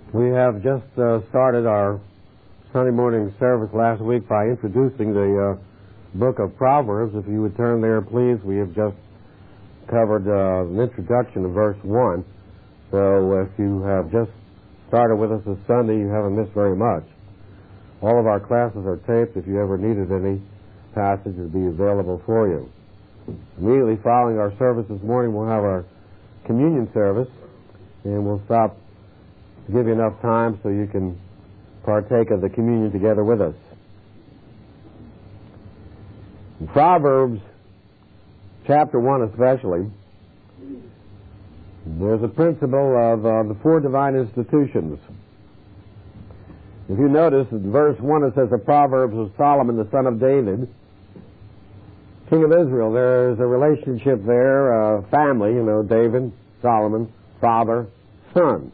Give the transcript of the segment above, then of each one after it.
We have just started our Sunday morning service last week by introducing the book of Proverbs. If you would turn there, please. We have just covered an introduction to verse 1. So if you have just started with us this Sunday, you haven't missed very much. All of our classes are taped. If you ever needed any passage, it will be available for you. Immediately following our service this morning, we'll have our communion service, and we'll stop to give you enough time so you can partake of the communion together with us. In Proverbs chapter 1 especially, there's a principle of the four divine institutions. If you notice, in verse 1 it says the Proverbs of Solomon, the son of David, king of Israel. There's a relationship there, family, David, Solomon, father, son.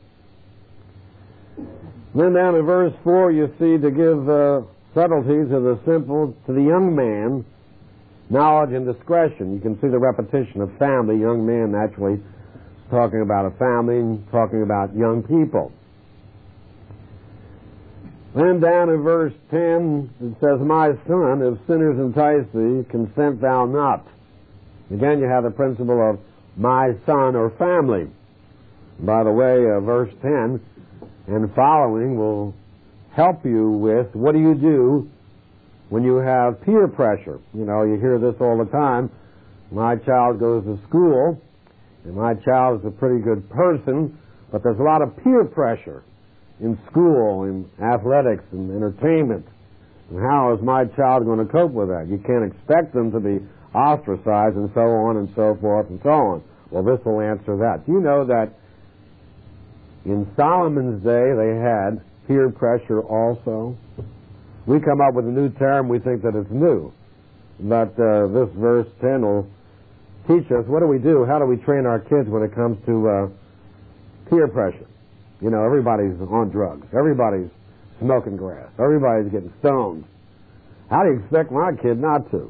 Then down in verse 4 you see, to give subtleties of the simple to the young man, knowledge and discretion. You can see the repetition of family, young man, naturally talking about a family and talking about young people. Then down in verse 10 it says, my son, if sinners entice thee, consent thou not. Again you have the principle of my son or family. By the way, verse 10 and following will help you with what do you do when you have peer pressure. You hear this all the time. My child goes to school, and my child is a pretty good person, but there's a lot of peer pressure in school, in athletics, and entertainment. And how is my child going to cope with that? You can't expect them to be ostracized and so on and so forth and so on. Well, this will answer that. Do you know that in Solomon's day they had peer pressure also? We come up with a new term, we think that it's new. But this verse 10 will teach us, what do we do? How do we train our kids when it comes to peer pressure? Everybody's on drugs. Everybody's smoking grass. Everybody's getting stoned. How do you expect my kid not to?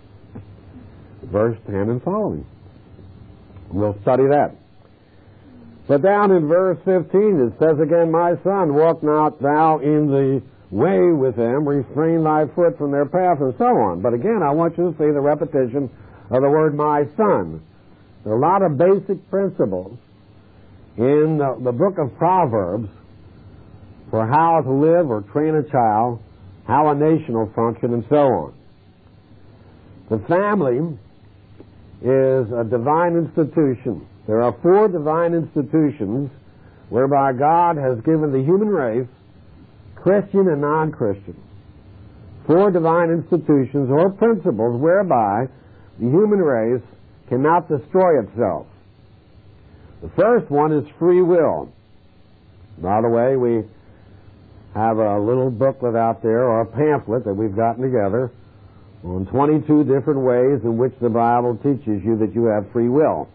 Verse 10 and following. We'll study that. But down in verse 15 it says again, my son, walk not thou in the way with them, refrain thy foot from their path, and so on. But again, I want you to see the repetition of the word my son. There are a lot of basic principles in the book of Proverbs for how to live or train a child, how a nation will function, and so on. The family is a divine institution. There are four divine institutions whereby God has given the human race, Christian and non-Christian, four divine institutions or principles whereby the human race cannot destroy itself. The first one is free will. By the way, we have a little booklet out there, or a pamphlet that we've gotten together on 22 different ways in which the Bible teaches you that you have free will.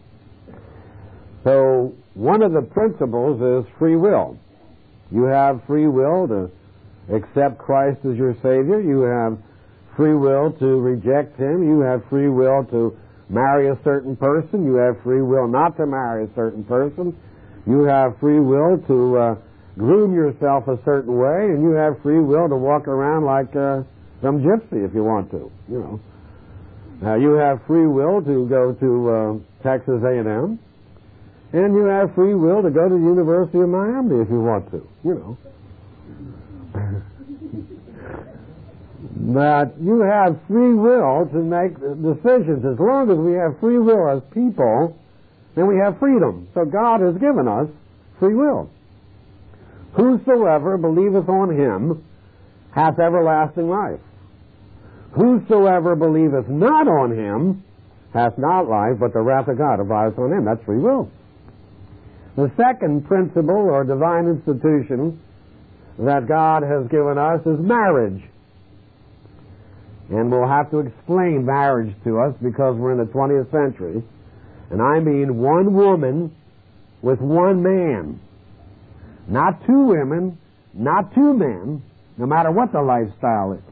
So one of the principles is free will. You have free will to accept Christ as your Savior. You have free will to reject Him. You have free will to marry a certain person. You have free will not to marry a certain person. You have free will to groom yourself a certain way, and you have free will to walk around like some gypsy if you want to. You have free will to go to Texas A&M. And you have free will to go to the University of Miami if you want to, But you have free will to make decisions. As long as we have free will as people, then we have freedom. So God has given us free will. Whosoever believeth on Him hath everlasting life. Whosoever believeth not on Him hath not life, but the wrath of God abideth on him. That's free will. The second principle or divine institution that God has given us is marriage. And we'll have to explain marriage to us because we're in the 20th century. And I mean one woman with one man. Not two women, not two men, no matter what the lifestyle is.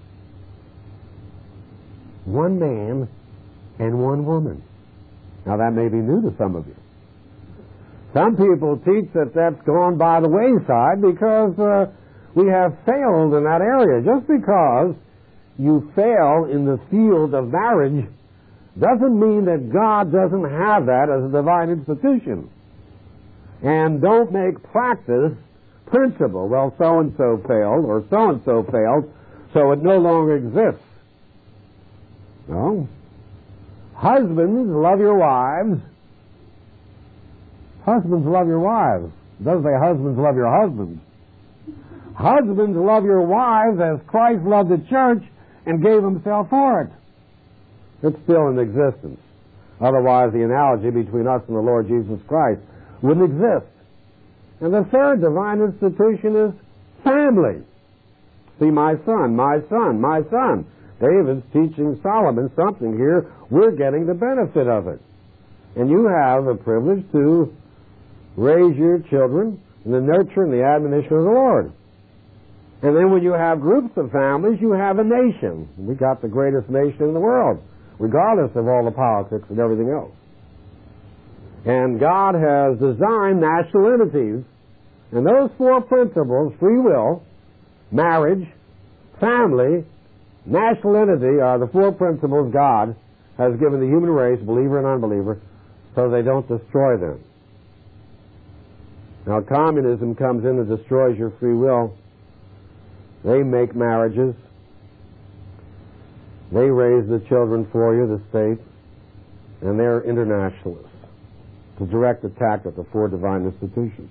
One man and one woman. Now that may be new to some of you. Some people teach that that's gone by the wayside because we have failed in that area. Just because you fail in the field of marriage doesn't mean that God doesn't have that as a divine institution. And don't make practice principle. Well, so-and-so failed, or so-and-so failed, so it no longer exists. No. Husbands, love your wives. Husbands, love your wives. It doesn't say husbands, love your husbands. Husbands, love your wives as Christ loved the church and gave himself for it. It's still in existence. Otherwise, the analogy between us and the Lord Jesus Christ wouldn't exist. And the third divine institution is family. See, my son, my son, my son. David's teaching Solomon something here. We're getting the benefit of it. And you have the privilege to raise your children in the nurture and the admonition of the Lord. And then when you have groups of families, you have a nation. We got the greatest nation in the world, regardless of all the politics and everything else. And God has designed national entities. And those four principles, free will, marriage, family, national entity, are the four principles God has given the human race, believer and unbeliever, so they don't destroy them. Now, communism comes in and destroys your free will. They make marriages. They raise the children for you, the state, and they're internationalists. It's a direct attack at the four divine institutions.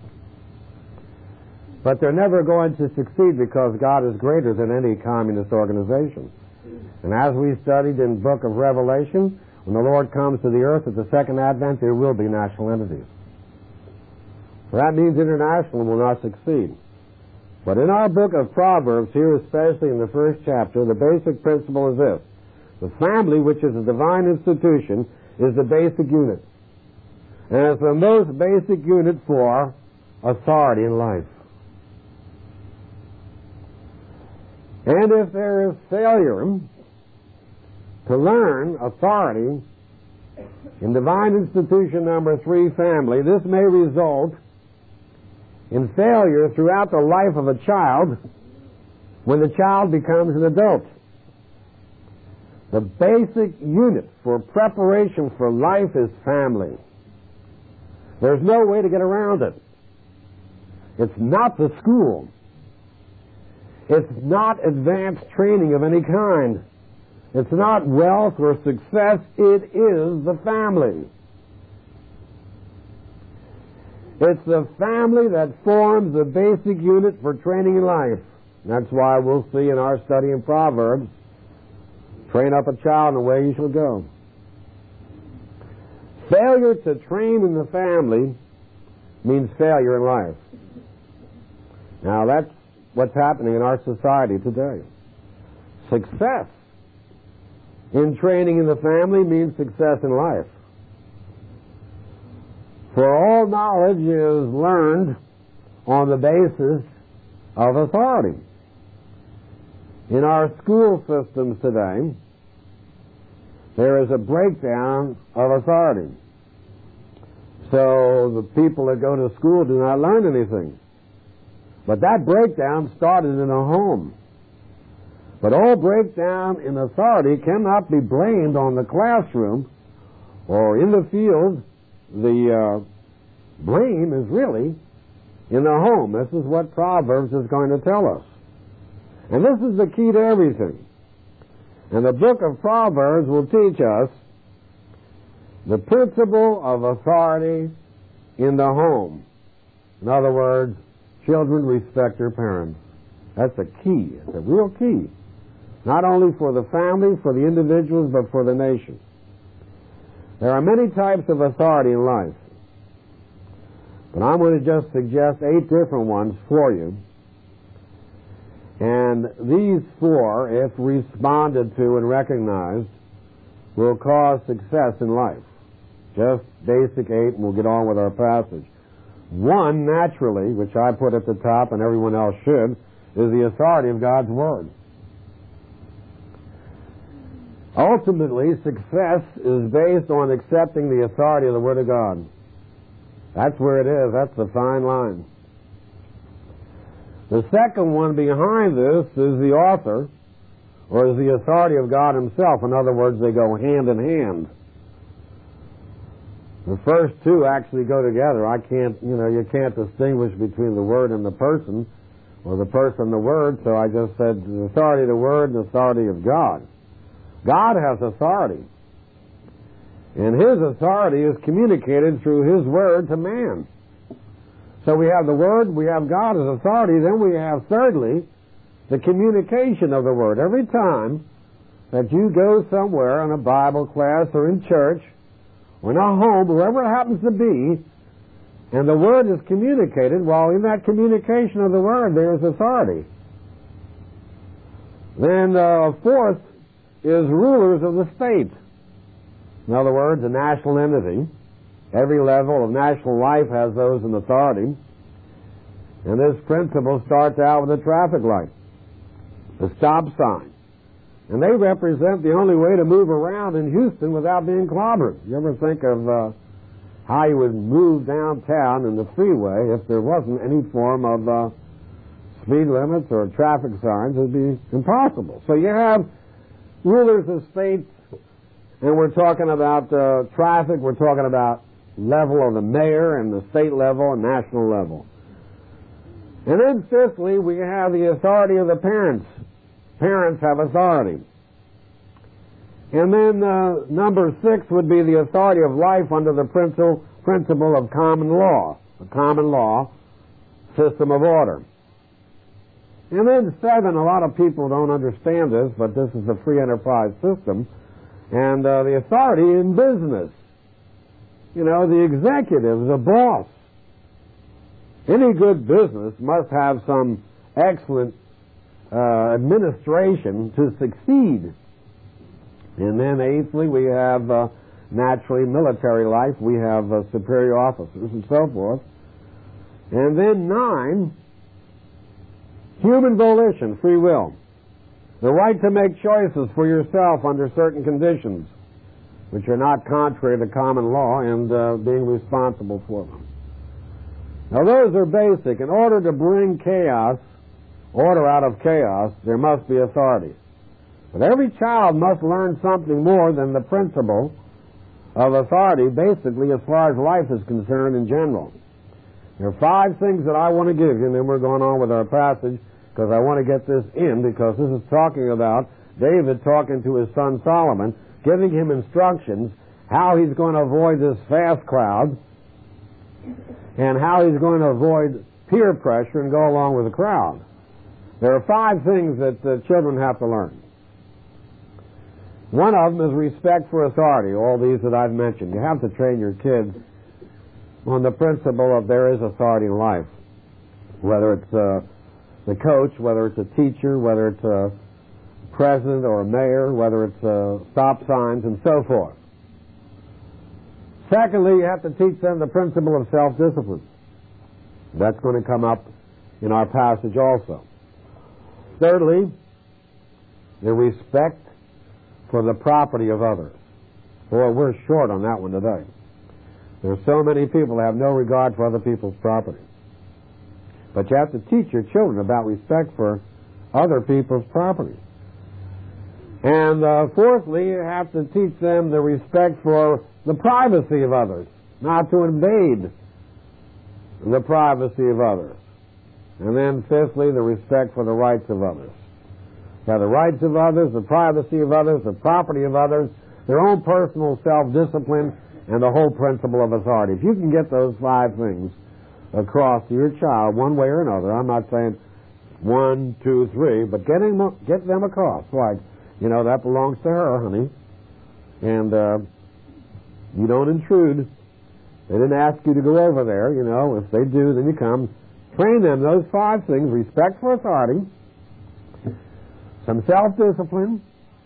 But they're never going to succeed because God is greater than any communist organization. And as we studied in the book of Revelation, when the Lord comes to the earth at the second advent, there will be national entities. So that means international will not succeed. But in our book of Proverbs, here especially in the first chapter, the basic principle is this. The family, which is a divine institution, is the basic unit. And it's the most basic unit for authority in life. And if there is failure to learn authority in divine institution number 3, family, this may result in failure throughout the life of a child when the child becomes an adult. The basic unit for preparation for life is family. There's no way to get around it. It's not the school. It's not advanced training of any kind. It's not wealth or success. It is the family. It's the family that forms the basic unit for training in life. That's why we'll see in our study in Proverbs, train up a child in the way he shall go. Failure to train in the family means failure in life. Now that's what's happening in our society today. Success in training in the family means success in life. For all knowledge is learned on the basis of authority. In our school systems today, there is a breakdown of authority. So the people that go to school do not learn anything. But that breakdown started in a home. But all breakdown in authority cannot be blamed on the classroom or in the field. The blame is really in the home. This is what Proverbs is going to tell us. And this is the key to everything. And the book of Proverbs will teach us the principle of authority in the home. In other words, children respect their parents. That's a key. It's a real key. Not only for the family, for the individuals, but for the nation. There are many types of authority in life. But I'm going to just suggest 8 different ones for you. And these 4, if responded to and recognized, will cause success in life. Just basic 8, and we'll get on with our passage. 1, naturally, which I put at the top and everyone else should, is the authority of God's Word. Ultimately, success is based on accepting the authority of the Word of God. That's where it is. That's the fine line. The second one behind this is the author, or is the authority of God himself. In other words, they go hand in hand. The first two actually go together. You can't distinguish between the Word and the person, or the person and the Word, so I just said the authority of the Word and the authority of God. God has authority. And His authority is communicated through His Word to man. So we have the Word, we have God as authority, then we have, thirdly, the communication of the Word. Every time that you go somewhere in a Bible class or in church, or in a home, wherever it happens to be, and the Word is communicated, well, in that communication of the Word, there is authority. Then fourth is rulers of the state. In other words, a national entity. Every level of national life has those in authority. And this principle starts out with a traffic light, the stop sign. And they represent the only way to move around in Houston without being clobbered. You ever think of how you would move downtown in the freeway if there wasn't any form of speed limits or traffic signs? It would be impossible. So you have rulers of states, and we're talking about traffic, we're talking about level of the mayor and the state level and national level. And then fifthly, we have the authority of the parents. Parents have authority. And then number 6 would be the authority of life under the principle of common law, a common law system of order. And then 7, a lot of people don't understand this, but this is the free enterprise system, and the authority in business. You know, the executive, the boss. Any good business must have some excellent administration to succeed. And then 8thly, we have naturally military life. We have superior officers and so forth. And then 9, human volition, free will. The right to make choices for yourself under certain conditions, which are not contrary to common law, and being responsible for them. Now those are basic. In order to bring order out of chaos, there must be authority. But every child must learn something more than the principle of authority, basically, as far as life is concerned in general. There are 5 things that I want to give you, and then we're going on with our passage, because I want to get this in, because this is talking about David talking to his son Solomon, giving him instructions how he's going to avoid this fast crowd and how he's going to avoid peer pressure and go along with the crowd. There are 5 things that children have to learn. One of them is respect for authority, all these that I've mentioned. You have to train your kids on the principle of there is authority in life, whether it's the coach, whether it's a teacher, whether it's a president or a mayor, whether it's stop signs and so forth. Secondly, you have to teach them the principle of self-discipline. That's going to come up in our passage also. Thirdly, the respect for the property of others. Boy, we're short on that one today. There are so many people that have no regard for other people's property. But you have to teach your children about respect for other people's property. And fourthly, you have to teach them the respect for the privacy of others, not to invade the privacy of others. And then fifthly, the respect for the rights of others. Now, the rights of others, the privacy of others, the property of others, their own personal self-discipline, and the whole principle of authority. If you can get those 5 things across to your child one way or another, I'm not saying 1, 2, 3, but get them across. Like, you know, that belongs to her, honey. And you don't intrude. They didn't ask you to go over there, you know. If they do, then you come. Train them those 5 things: respect for authority, some self-discipline,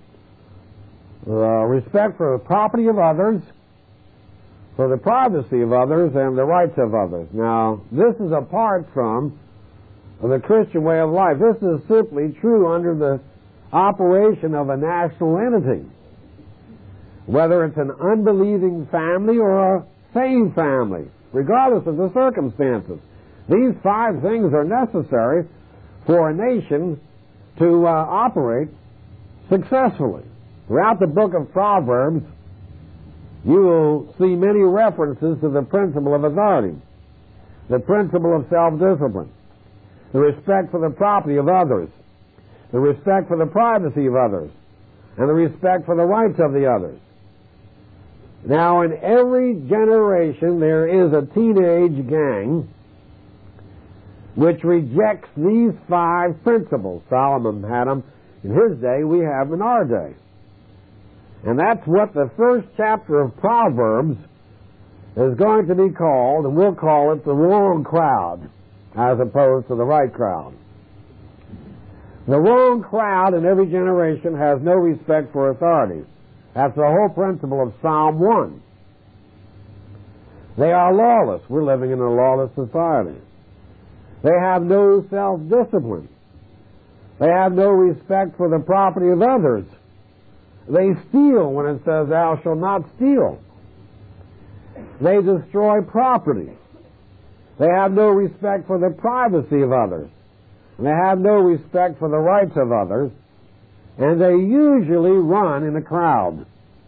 respect for the property of others, for the privacy of others, and the rights of others. Now, this is apart from the Christian way of life. This is simply true under the operation of a national entity. Whether it's an unbelieving family or a sane family, regardless of the circumstances. These 5 things are necessary for a nation to operate successfully. Throughout the book of Proverbs, you will see many references to the principle of authority, the principle of self-discipline, the respect for the property of others, the respect for the privacy of others, and the respect for the rights of the others. Now, in every generation, there is a teenage gang which rejects these 5 principles. Solomon had them in his day, we have them in our day. And that's what the first chapter of Proverbs is going to be called, and we'll call it the wrong crowd, as opposed to the right crowd. The wrong crowd in every generation has no respect for authorities. That's the whole principle of Psalm 1. They are lawless. We're living in a lawless society. They have no self-discipline. They have no respect for the property of others. They steal when it says, "Thou shalt not steal." They destroy property. They have no respect for the privacy of others. And they have no respect for the rights of others. And they usually run in a crowd.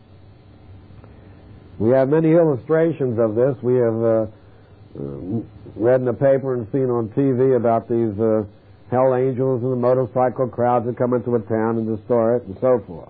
We have many illustrations of this. We have read in the paper and seen on TV about these hell angels and the motorcycle crowds that come into a town and destroy it and so forth.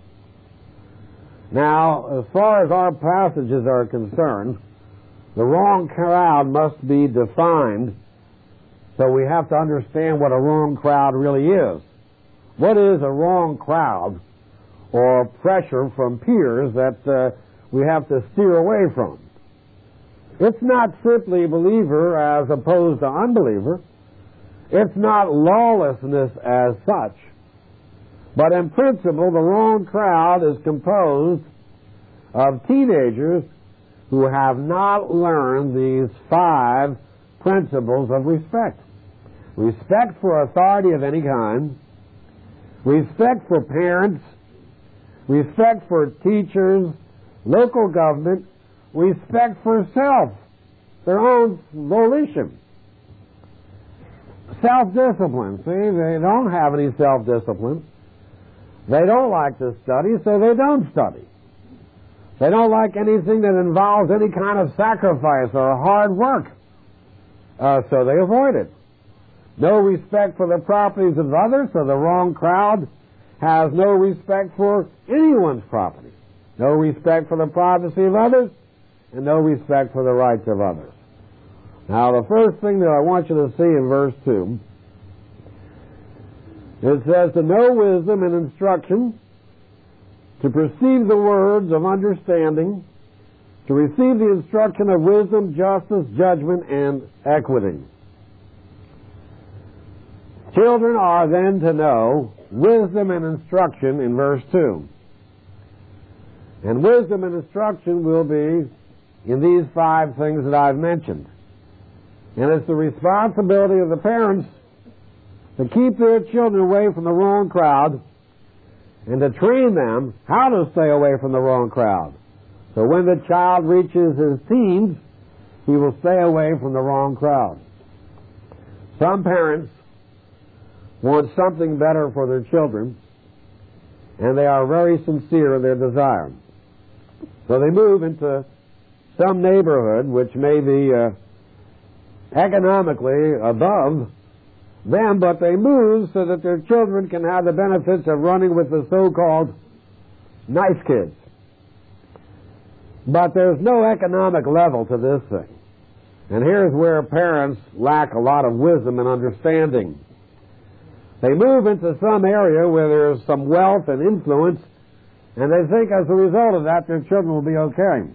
Now, as far as our passages are concerned, the wrong crowd must be defined, so we have to understand what a wrong crowd really is. What is a wrong crowd, or pressure from peers that we have to steer away from? It's not simply believer as opposed to unbeliever. It's not lawlessness as such. But in principle, the wrong crowd is composed of teenagers who have not learned these 5 principles of respect. Respect for authority of any kind, respect for parents, respect for teachers, local government, respect for self, their own volition. Self-discipline. See, they don't have any self-discipline. They don't like to study, so they don't study. They don't like anything that involves any kind of sacrifice or hard work, so they avoid it. No respect for the properties of others, so the wrong crowd has no respect for anyone's property. No respect for the privacy of others, and no respect for the rights of others. Now, the first thing that I want you to see in verse 2, it says, to know wisdom and instruction, to perceive the words of understanding, to receive the instruction of wisdom, justice, judgment, and equity. Children are then to know wisdom and instruction in verse 2. And wisdom and instruction will be in these 5 things that I've mentioned. And it's the responsibility of the parents to keep their children away from the wrong crowd and to train them how to stay away from the wrong crowd. So when the child reaches his teens, he will stay away from the wrong crowd. Some parents want something better for their children, and they are very sincere in their desire. So they move into some neighborhood which may be economically above them, but they move so that their children can have the benefits of running with the so-called nice kids. But there's no economic level to this thing. And here's where parents lack a lot of wisdom and understanding. They move into some area where there's some wealth and influence, and they think as a result of that their children will be okay.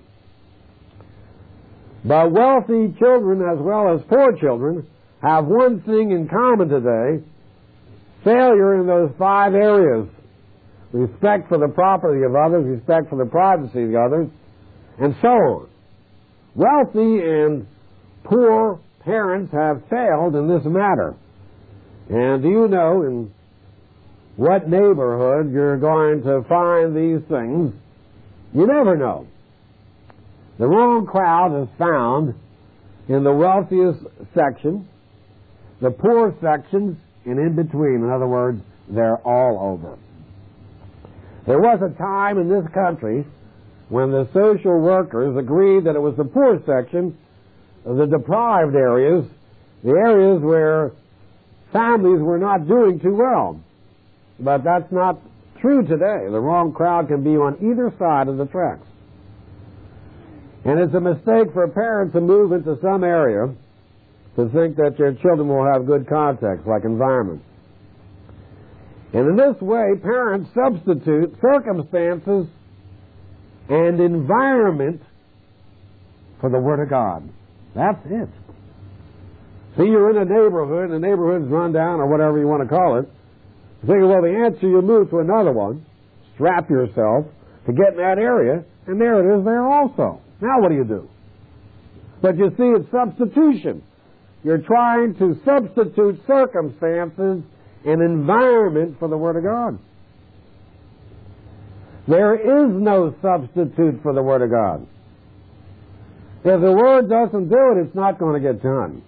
But wealthy children as well as poor children have one thing in common today: failure in those 5 areas. Respect for the property of others, respect for the privacy of others, and so on. Wealthy and poor parents have failed in this matter. And do you know in what neighborhood you're going to find these things? You never know. The wrong crowd is found in the wealthiest section, the poor sections, and in between. In other words, they're all over. There was a time in this country when the social workers agreed that it was the poor section, the deprived areas, the areas where families were not doing too well. But that's not true today. The wrong crowd can be on either side of the tracks. And it's a mistake for parents to move into some area to think that their children will have good context, like environment. And in this way, parents substitute circumstances and environment for the Word of God. That's it. See, you're in a neighborhood, and the neighborhood's run down, or whatever you want to call it. You think, well, the answer, you move to another one, strap yourself to get in that area, and there it is there also. Now what do? But you see, it's substitution. You're trying to substitute circumstances and environment for the Word of God. There is no substitute for the Word of God. If the Word doesn't do it, it's not going to get done.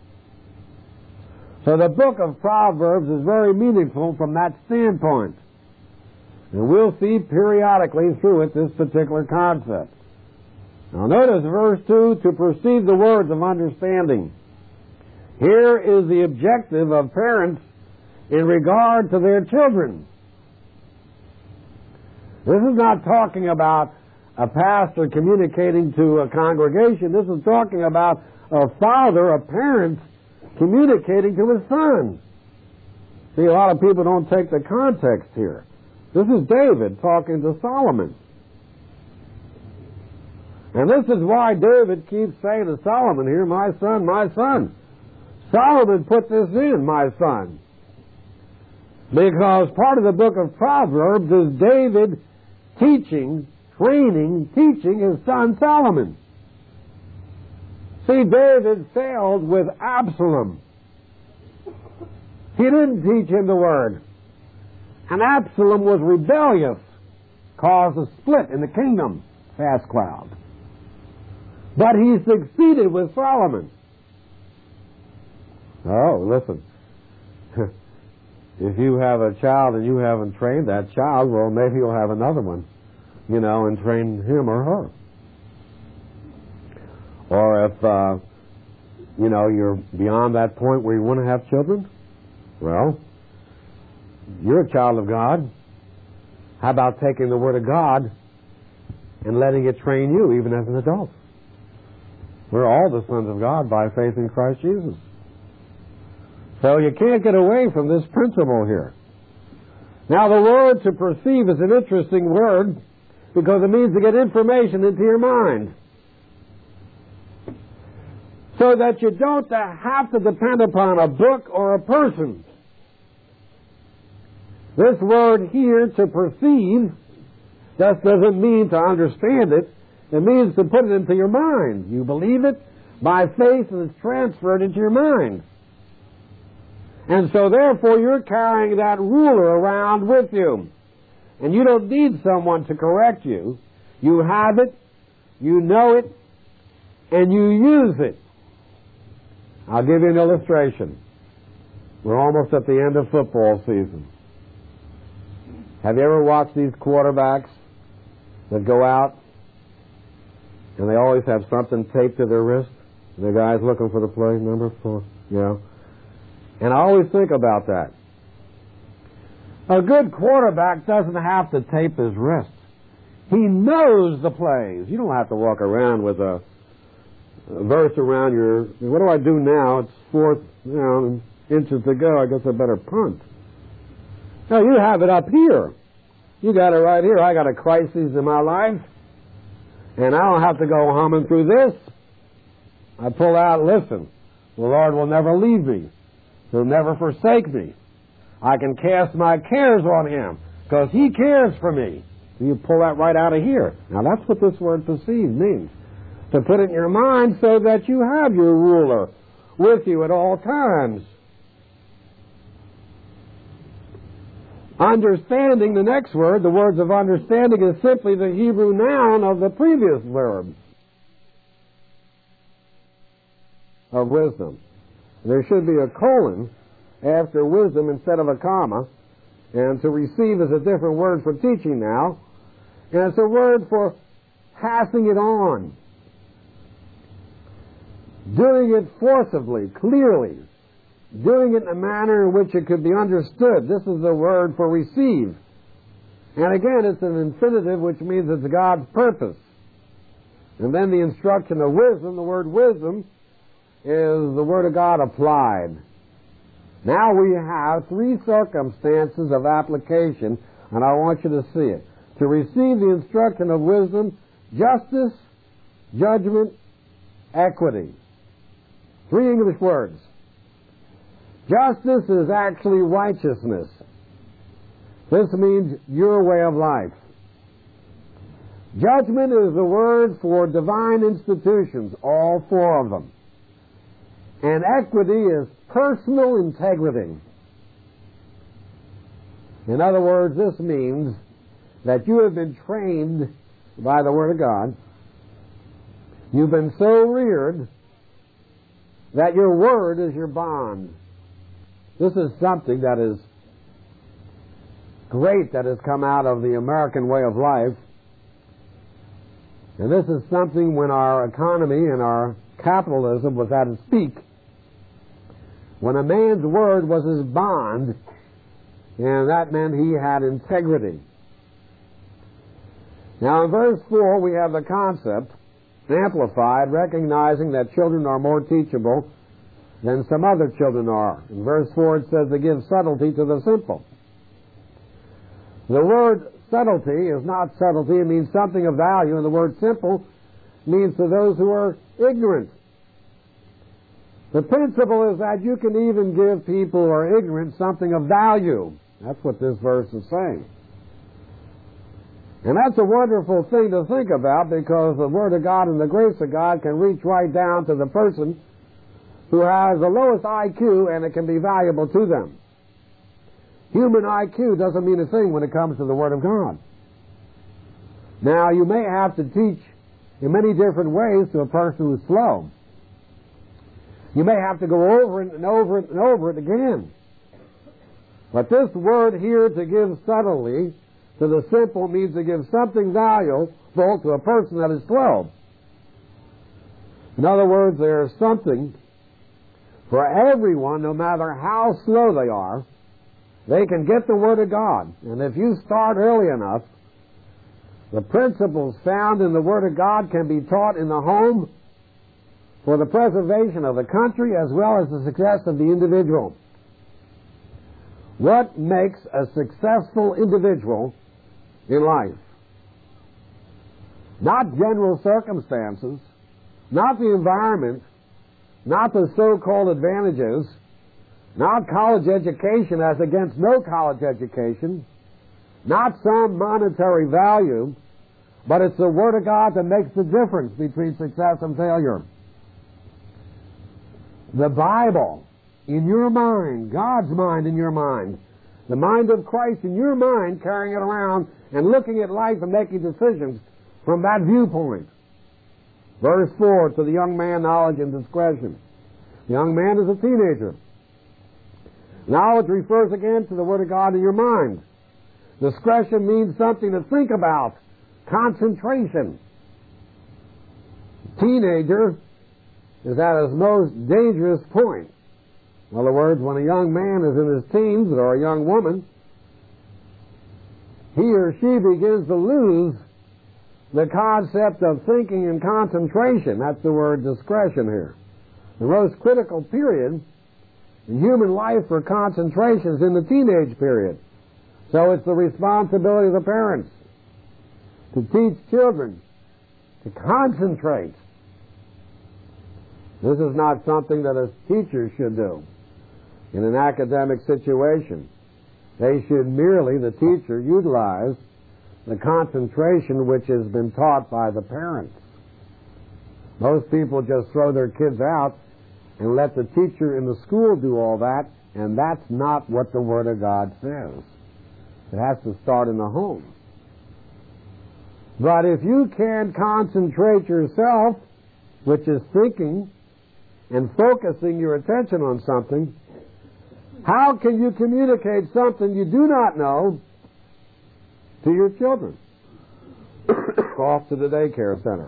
So the book of Proverbs is very meaningful from that standpoint. And we'll see periodically through it this particular concept. Now notice verse 2, to perceive the words of understanding. Here is the objective of parents in regard to their children. This is not talking about a pastor communicating to a congregation. This is talking about a father, a parent, communicating to his son. See, a lot of people don't take the context here. This is David talking to Solomon. And this is why David keeps saying to Solomon here, my son, my son. Solomon put this in, my son. Because part of the book of Proverbs is David teaching his son Solomon. See, David failed with Absalom. He didn't teach him the Word. And Absalom was rebellious, caused a split in the kingdom, fast cloud. But he succeeded with Solomon. Oh, listen. If you have a child and you haven't trained that child, well, maybe you'll have another one, and train him or her. Or if, you're beyond that point where you want to have children, well, you're a child of God. How about taking the Word of God and letting it train you even as an adult? We're all the sons of God by faith in Christ Jesus. So you can't get away from this principle here. Now, the word to perceive is an interesting word because it means to get information into your mind. So that you don't have to depend upon a book or a person. This word here, to perceive, just doesn't mean to understand it. It means to put it into your mind. You believe it by faith and it's transferred into your mind. And so therefore you're carrying that ruler around with you. And you don't need someone to correct you. You have it, you know it, and you use it. I'll give you an illustration. We're almost at the end of football season. Have you ever watched these quarterbacks that go out and they always have something taped to their wrist? The guy's looking for the play, number 4, And I always think about that. A good quarterback doesn't have to tape his wrist. He knows the plays. You don't have to walk around with a verse around your... What do I do now? It's 4th inches to go. I guess I better punt. No, you have it up here. You got it right here. I got a crisis in my life, and I don't have to go humming through this. I pull out, listen, the Lord will never leave me. He'll never forsake me. I can cast my cares on Him because He cares for me. So you pull that right out of here. Now that's what this word perceive means. To put it in your mind so that you have your ruler with you at all times. Understanding, the next word, the words of understanding, is simply the Hebrew noun of the previous verb. of wisdom. There should be a colon after wisdom instead of a comma. And to receive is a different word for teaching now. And it's a word for passing it on. Doing it forcibly, clearly. Doing it in a manner in which it could be understood. This is the word for receive. And again, it's an infinitive, which means it's God's purpose. And then the instruction of wisdom, the word wisdom, is the Word of God applied. Now we have three circumstances of application, and I want you to see it. To receive the instruction of wisdom, justice, judgment, equity. Three English words. Justice is actually righteousness. This means your way of life. Judgment is the word for divine institutions, all four of them. And equity is personal integrity. In other words, this means that you have been trained by the Word of God. You've been so reared that your word is your bond. This is something that is great that has come out of the American way of life. And this is something when our economy and our capitalism was at its peak, when a man's word was his bond, and that meant he had integrity. Now in verse 4 we have the concept amplified, recognizing that children are more teachable than some other children are. In verse 4 it says, "They give subtlety to the simple." The word subtlety is not subtlety, it means something of value, and the word simple means to those who are ignorant. The principle is that you can even give people who are ignorant something of value. That's what this verse is saying. And that's a wonderful thing to think about, because the Word of God and the grace of God can reach right down to the person who has the lowest IQ, and it can be valuable to them. Human IQ doesn't mean a thing when it comes to the Word of God. Now, you may have to teach in many different ways to a person who's slow. You may have to go over it and over it and over it again. But this word here, to give subtly to the simple, means to give something valuable to a person that is slow. In other words, there's something for everyone, no matter how slow they are. They can get the Word of God. And if you start early enough, the principles found in the Word of God can be taught in the home for the preservation of the country as well as the success of the individual. What makes a successful individual in life? Not general circumstances, not the environment, not the so-called advantages, not college education as against no college education, not some monetary value, but it's the Word of God that makes the difference between success and failure. The Bible in your mind, God's mind in your mind, the mind of Christ in your mind, carrying it around and looking at life and making decisions from that viewpoint. Verse 4, to the young man, knowledge and discretion. The young man is a teenager. Knowledge refers again to the Word of God in your mind. Discretion means something to think about. Concentration. Teenager is at his most dangerous point. In other words, when a young man is in his teens or a young woman, he or she begins to lose the concept of thinking and concentration. That's the word discretion here. The most critical period in human life for concentration is in the teenage period. So it's the responsibility of the parents to teach children to concentrate. This is not something that a teacher should do in an academic situation. They should merely, the teacher, utilize the concentration which has been taught by the parents. Most people just throw their kids out and let the teacher in the school do all that, and that's not what the Word of God says. It has to start in the home. But if you can't concentrate yourself, which is thinking, and focusing your attention on something, how can you communicate something you do not know to your children? Off to the daycare center.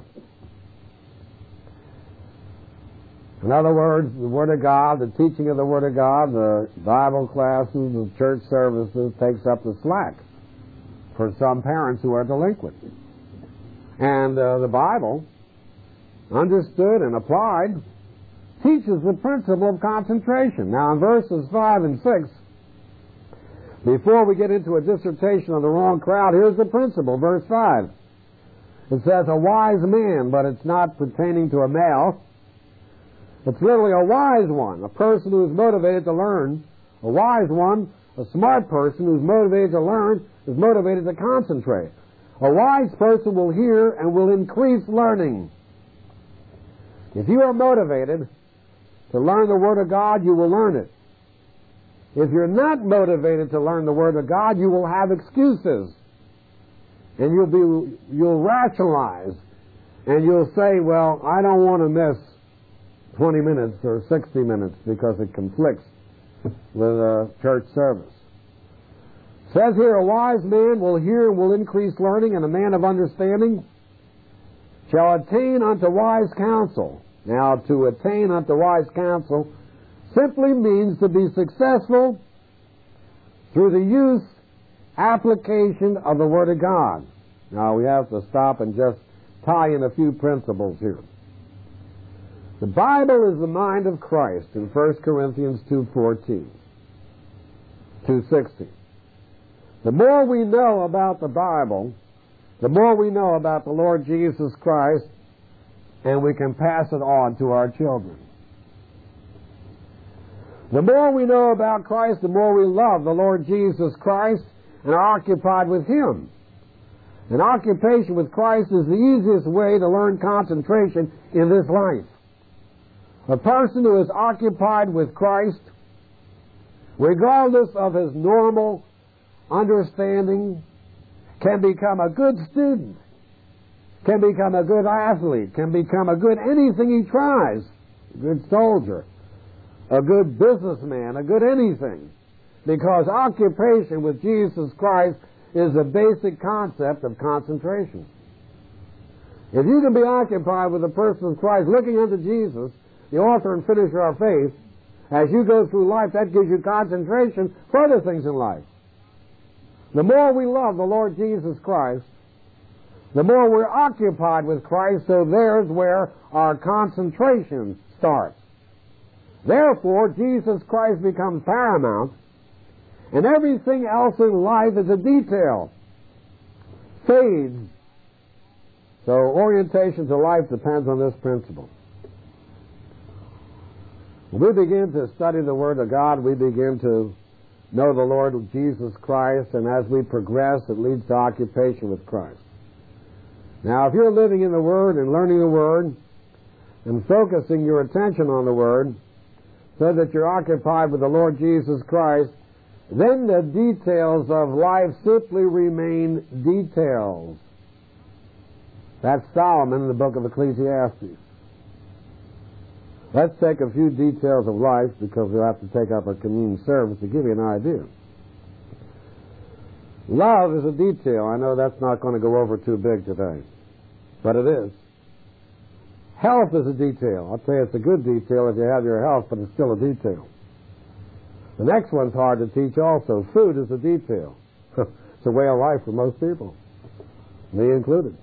In other words, the Word of God, the teaching of the Word of God, the Bible classes, the church services takes up the slack for some parents who are delinquent. And the Bible, understood and applied, teaches the principle of concentration. Now in verses 5 and 6, before we get into a dissertation on the wrong crowd, here's the principle. Verse 5. It says, a wise man, but it's not pertaining to a male. It's literally a wise one, a person who is motivated to learn. A wise one, a smart person who's motivated to learn, is motivated to concentrate. A wise person will hear and will increase learning. If you are motivated to learn the Word of God, you will learn it. If you're not motivated to learn the Word of God, you will have excuses. And you'll rationalize. And you'll say, well, I don't want to miss 20 minutes or 60 minutes because it conflicts with a church service. It says here, a wise man will hear and will increase learning, and a man of understanding shall attain unto wise counsel. Now, to attain unto wise counsel simply means to be successful through the use, application of the Word of God. Now, we have to stop and just tie in a few principles here. The Bible is the mind of Christ in 1 Corinthians 2:14, 2:16. The more we know about the Bible, the more we know about the Lord Jesus Christ, and we can pass it on to our children. The more we know about Christ, the more we love the Lord Jesus Christ and are occupied with Him. An occupation with Christ is the easiest way to learn concentration in this life. A person who is occupied with Christ, regardless of his normal understanding, can become a good student, can become a good athlete, can become a good anything he tries, a good soldier, a good businessman, a good anything, because occupation with Jesus Christ is the basic concept of concentration. If you can be occupied with the person of Christ, looking unto Jesus, the author and finisher of our faith, as you go through life, that gives you concentration for other things in life. The more we love the Lord Jesus Christ, the more we're occupied with Christ, so there's where our concentration starts. Therefore, Jesus Christ becomes paramount, and everything else in life is a detail, fades. So orientation to life depends on this principle. When we begin to study the Word of God, we begin to know the Lord Jesus Christ, and as we progress, it leads to occupation with Christ. Now, if you're living in the Word and learning the Word and focusing your attention on the Word so that you're occupied with the Lord Jesus Christ, then the details of life simply remain details. That's Solomon in the book of Ecclesiastes. Let's take a few details of life, because we'll have to take up a communion service to give you an idea. Love is a detail. I know that's not going to go over too big today, but it is. Health is a detail. I'll tell you, it's a good detail if you have your health, but it's still a detail. The next one's hard to teach also. Food is a detail. It's a way of life for most people, me included.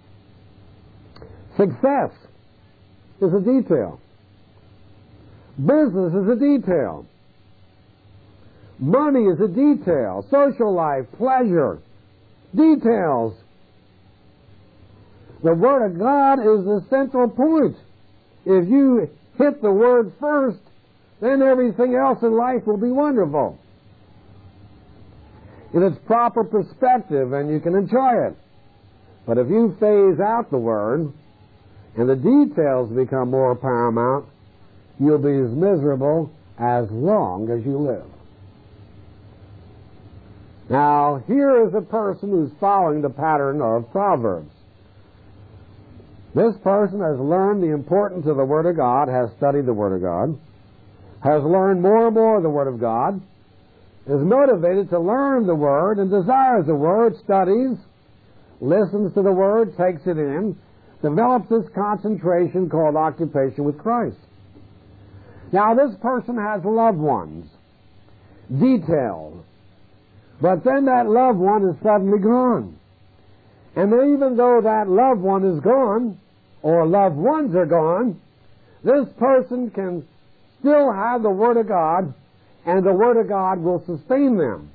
Success is a detail. Business is a detail. Money is a detail. Social life, pleasure, details. The Word of God is the central point. If you hit the Word first, then everything else in life will be wonderful in its proper perspective, and you can enjoy it. But if you phase out the Word and the details become more paramount, you'll be as miserable as long as you live. Now, here is a person who's following the pattern of Proverbs. This person has learned the importance of the Word of God, has studied the Word of God, has learned more and more of the Word of God, is motivated to learn the Word and desires the Word, studies, listens to the Word, takes it in, develops this concentration called occupation with Christ. Now, this person has loved ones, detailed, but then that loved one is suddenly gone. And even though that loved one is gone, or loved ones are gone, this person can still have the Word of God, and the Word of God will sustain them.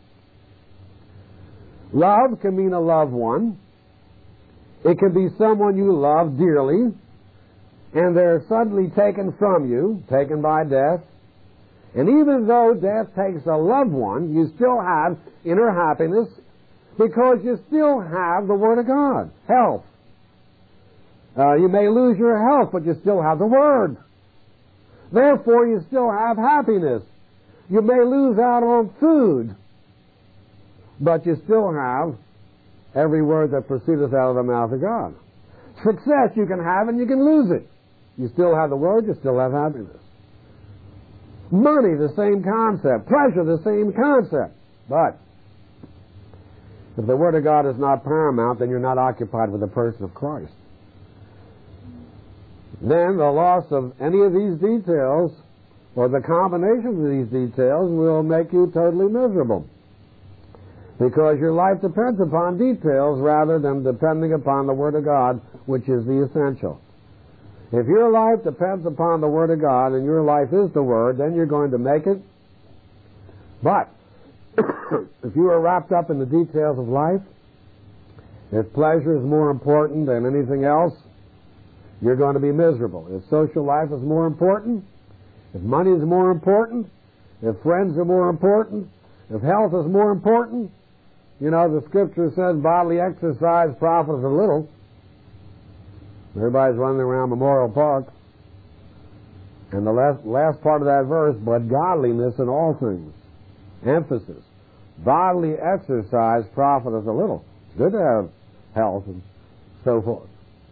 Love can mean a loved one. It can be someone you love dearly, and they're suddenly taken from you, taken by death. And even though death takes a loved one, you still have inner happiness because you still have the Word of God. Health. You may lose your health, but you still have the Word. Therefore, you still have happiness. You may lose out on food, but you still have every word that proceedeth out of the mouth of God. Success you can have and you can lose it. You still have the Word, you still have happiness. Money, the same concept. Pleasure, the same concept. But if the Word of God is not paramount, then you're not occupied with the person of Christ. Then the loss of any of these details, or the combination of these details, will make you totally miserable. Because your life depends upon details rather than depending upon the Word of God, which is the essential. If your life depends upon the Word of God, and your life is the Word, then you're going to make it. But if you are wrapped up in the details of life, if pleasure is more important than anything else, you're going to be miserable. If social life is more important, if money is more important, if friends are more important, if health is more important, you know, the Scripture says bodily exercise profiteth a little. Everybody's running around Memorial Park. And the last part of that verse, but godliness in all things. Emphasis. Bodily exercise profiteth a little. It's good to have health and so forth.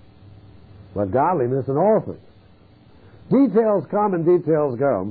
But godliness in all things. Details come and details go.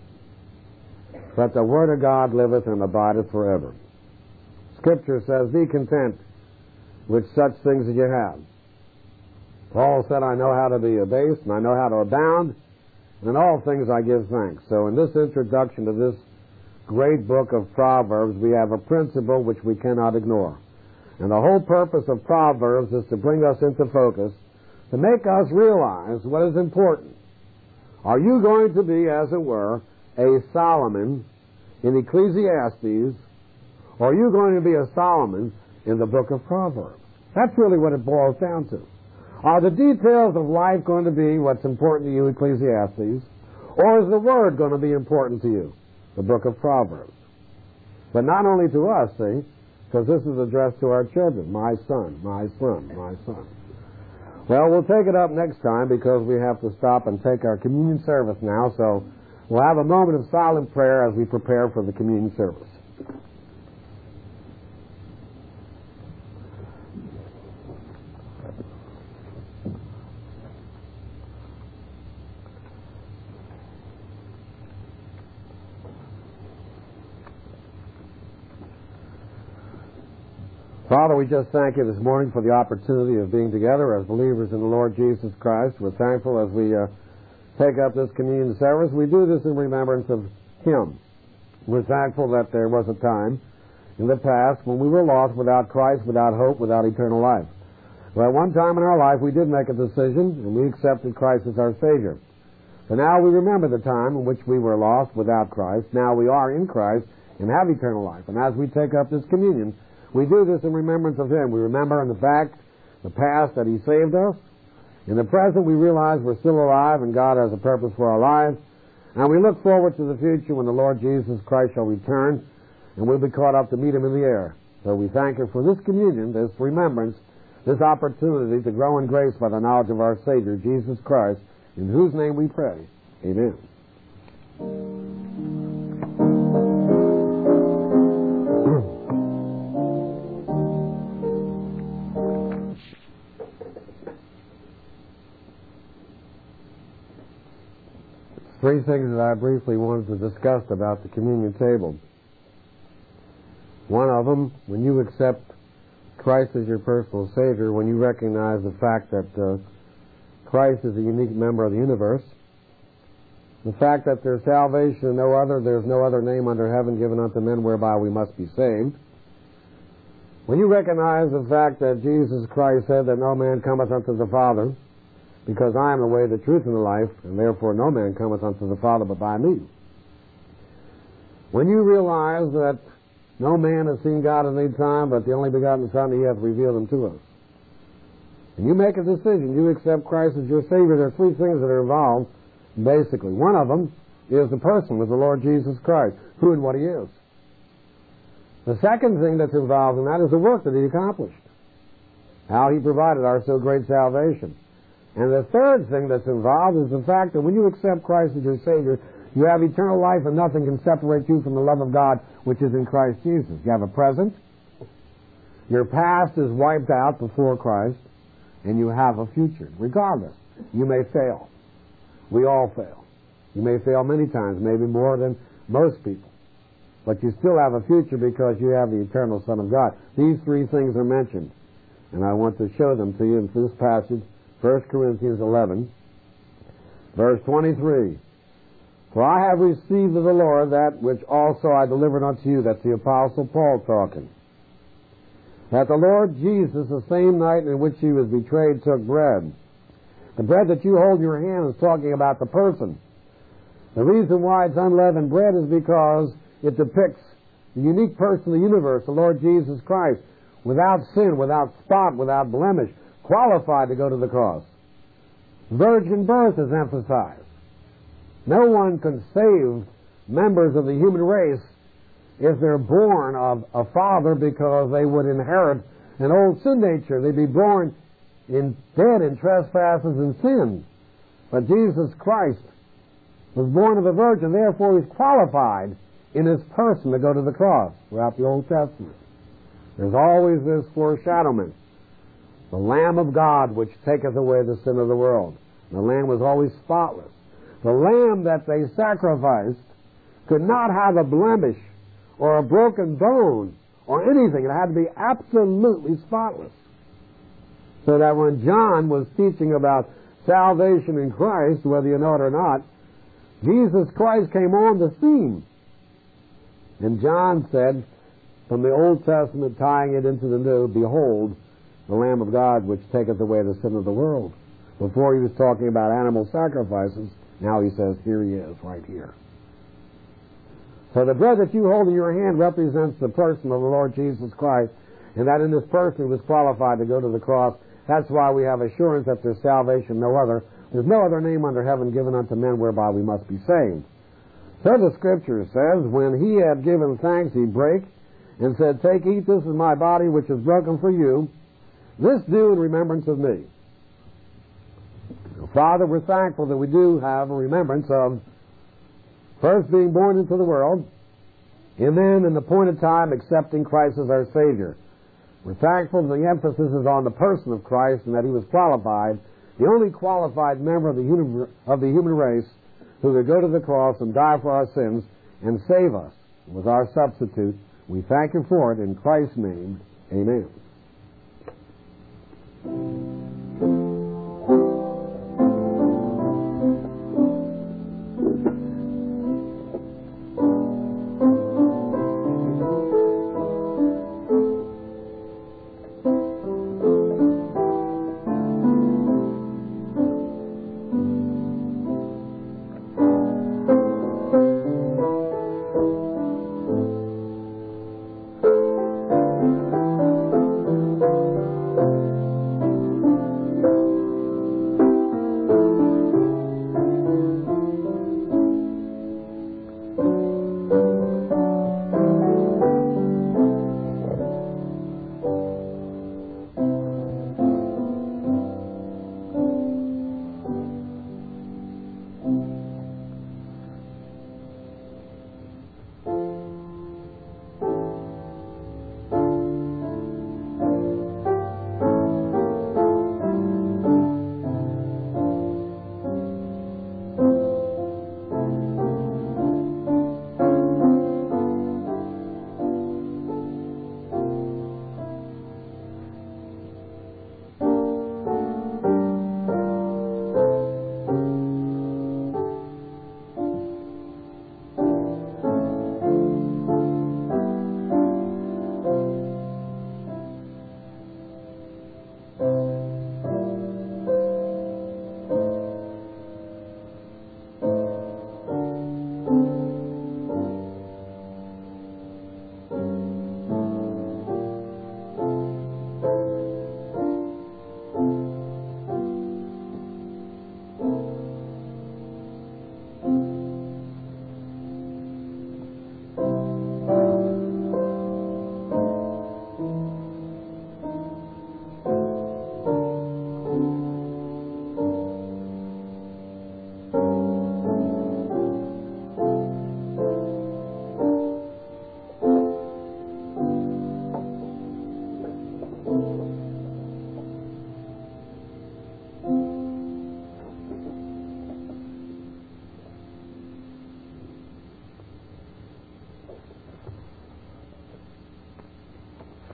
But the Word of God liveth and abideth forever. Scripture says, be content with such things as you have. Paul said, I know how to be abased, and I know how to abound, and in all things I give thanks. So in this introduction to this great book of Proverbs, we have a principle which we cannot ignore. And the whole purpose of Proverbs is to bring us into focus, to make us realize what is important. Are you going to be, as it were, a Solomon in Ecclesiastes, or are you going to be a Solomon in the book of Proverbs? That's really what it boils down to. Are the details of life going to be what's important to you, Ecclesiastes, or is the Word going to be important to you, the book of Proverbs? But not only to us, see, because this is addressed to our children, my son, my son, my son. Well, we'll take it up next time because we have to stop and take our communion service now, so we'll have a moment of silent prayer as we prepare for the communion service. Father, we just thank you this morning for the opportunity of being together as believers in the Lord Jesus Christ. We're thankful as we take up this communion service. We do this in remembrance of Him. We're thankful that there was a time in the past when we were lost without Christ, without hope, without eternal life. Well, at one time in our life we did make a decision and we accepted Christ as our Savior. So now we remember the time in which we were lost without Christ. Now we are in Christ and have eternal life. And as we take up this communion, we do this in remembrance of Him. We remember in the past that He saved us. In the present, we realize we're still alive and God has a purpose for our lives. And we look forward to the future when the Lord Jesus Christ shall return and we'll be caught up to meet Him in the air. So we thank you for this communion, this remembrance, this opportunity to grow in grace by the knowledge of our Savior, Jesus Christ, in whose name we pray. Amen. three things that I briefly wanted to discuss about the communion table. One of them, when you accept Christ as your personal Savior, when you recognize the fact that Christ is a unique member of the universe, the fact that there's salvation and there's no other name under heaven given unto men whereby we must be saved. When you recognize the fact that Jesus Christ said that no man cometh unto the Father, because I am the way, the truth, and the life, and therefore no man cometh unto the Father but by me. When you realize that no man has seen God at any time, but the only begotten Son, He hath revealed Him to us, and you make a decision, you accept Christ as your Savior, there are three things that are involved, basically. One of them is the person with the Lord Jesus Christ, who and what He is. The second thing that's involved in that is the work that He accomplished, how He provided our so great salvation. And the third thing that's involved is the fact that when you accept Christ as your Savior, you have eternal life and nothing can separate you from the love of God which is in Christ Jesus. You have a present, your past is wiped out before Christ, and you have a future. Regardless, you may fail. We all fail. You may fail many times, maybe more than most people. But you still have a future because you have the eternal Son of God. These three things are mentioned, and I want to show them to you in this passage, 1 Corinthians 11, verse 23. For I have received of the Lord that which also I delivered unto you. That's the Apostle Paul talking. That the Lord Jesus, the same night in which He was betrayed, took bread. The bread that you hold in your hand is talking about the person. The reason why it's unleavened bread is because it depicts the unique person of the universe, the Lord Jesus Christ, without sin, without spot, without blemish, qualified to go to the cross. Virgin birth is emphasized. No one can save members of the human race if they're born of a father, because they would inherit an old sin nature. They'd be born dead in trespasses and sin. But Jesus Christ was born of a virgin, therefore He's qualified in His person to go to the cross throughout the Old Testament. There's always this foreshadowment. The Lamb of God which taketh away the sin of the world. The Lamb was always spotless. The lamb that they sacrificed could not have a blemish or a broken bone or anything. It had to be absolutely spotless. So that when John was teaching about salvation in Christ, whether you know it or not, Jesus Christ came on the scene. And John said, from the Old Testament tying it into the New, behold, the Lamb of God which taketh away the sin of the world. Before He was talking about animal sacrifices, now He says, here He is, right here. So the bread that you hold in your hand represents the person of the Lord Jesus Christ, and that in this person He was qualified to go to the cross. That's why we have assurance that there's salvation, no other. There's no other name under heaven given unto men whereby we must be saved. So the Scripture says, when He had given thanks, He brake and said, take, eat, this is my body which is broken for you. This do in remembrance of me. Father, we're thankful that we do have a remembrance of first being born into the world, and then in the appointed time accepting Christ as our Savior. We're thankful that the emphasis is on the person of Christ and that He was qualified, the only qualified member of the human race who could go to the cross and die for our sins and save us. Was our substitute. We thank You for it in Christ's name. Amen.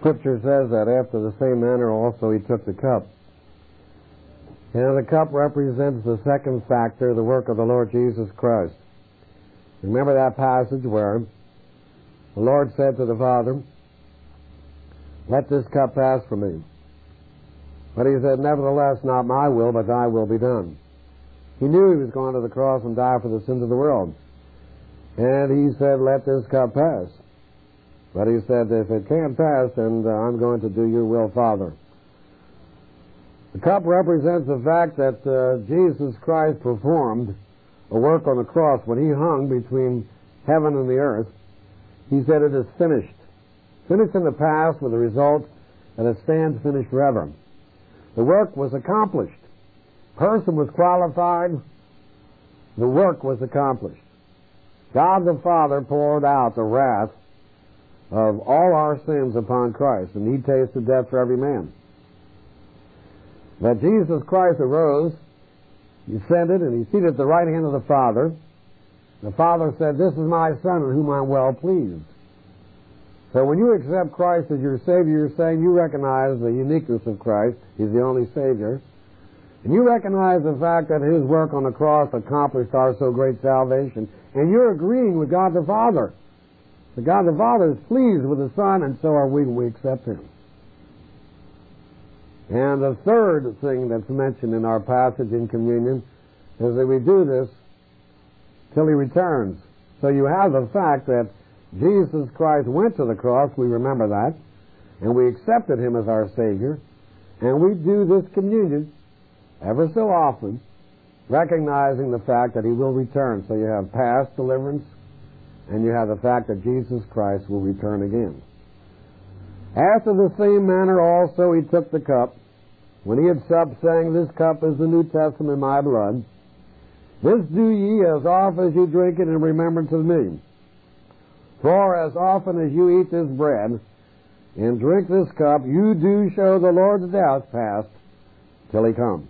Scripture says that after the same manner also he took the cup. And the cup represents the second factor, the work of the Lord Jesus Christ. Remember that passage where the Lord said to the Father, "Let this cup pass from me." But he said, "Nevertheless, not my will, but thy will be done." He knew he was going to the cross and die for the sins of the world. And he said, "Let this cup pass." But he said, "If it can't pass, then I'm going to do your will, Father." The cup represents the fact that Jesus Christ performed a work on the cross. When he hung between heaven and the earth, he said, "It is finished." Finished in the past with the result that it stands finished forever. The work was accomplished. Person was qualified. The work was accomplished. God the Father poured out the wrath of all our sins upon Christ, and he tasted death for every man. That Jesus Christ arose, he ascended, and he seated at the right hand of the Father. The Father said, "This is my Son in whom I'm well pleased." So when you accept Christ as your Savior, you're saying you recognize the uniqueness of Christ. He's the only Savior. And you recognize the fact that his work on the cross accomplished our so great salvation. And you're agreeing with God the Father. That God the Father is pleased with the Son, and so are we when we accept him. And the third thing that's mentioned in our passage in communion is that we do this till he returns. So you have the fact that Jesus Christ went to the cross, we remember that, and we accepted him as our Savior, and we do this communion ever so often, recognizing the fact that he will return. So you have past deliverance, and you have the fact that Jesus Christ will return again. After the same manner also he took the cup, when he had supped, saying, "This cup is the New Testament in my blood. This do ye as often as you drink it in remembrance of me. For as often as you eat this bread and drink this cup, you do show the Lord's death past till he comes."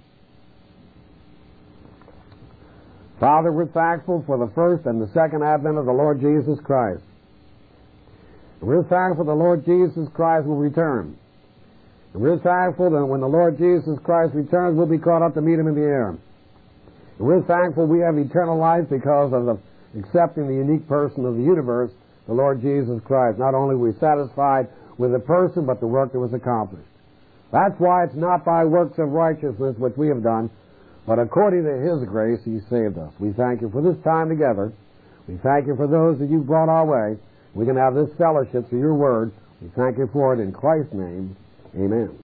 Father, we're thankful for the first and the second advent of the Lord Jesus Christ. We're thankful the Lord Jesus Christ will return. And we're thankful that when the Lord Jesus Christ returns, we'll be caught up to meet him in the air. And we're thankful we have eternal life because of accepting the unique person of the universe, the Lord Jesus Christ. Not only were we satisfied with the person, but the work that was accomplished. That's why it's not by works of righteousness which we have done, but according to his grace he saved us. We thank you for this time together. We thank you for those that you've brought our way. We can have this fellowship through your word. We thank you for it in Christ's name. Amen.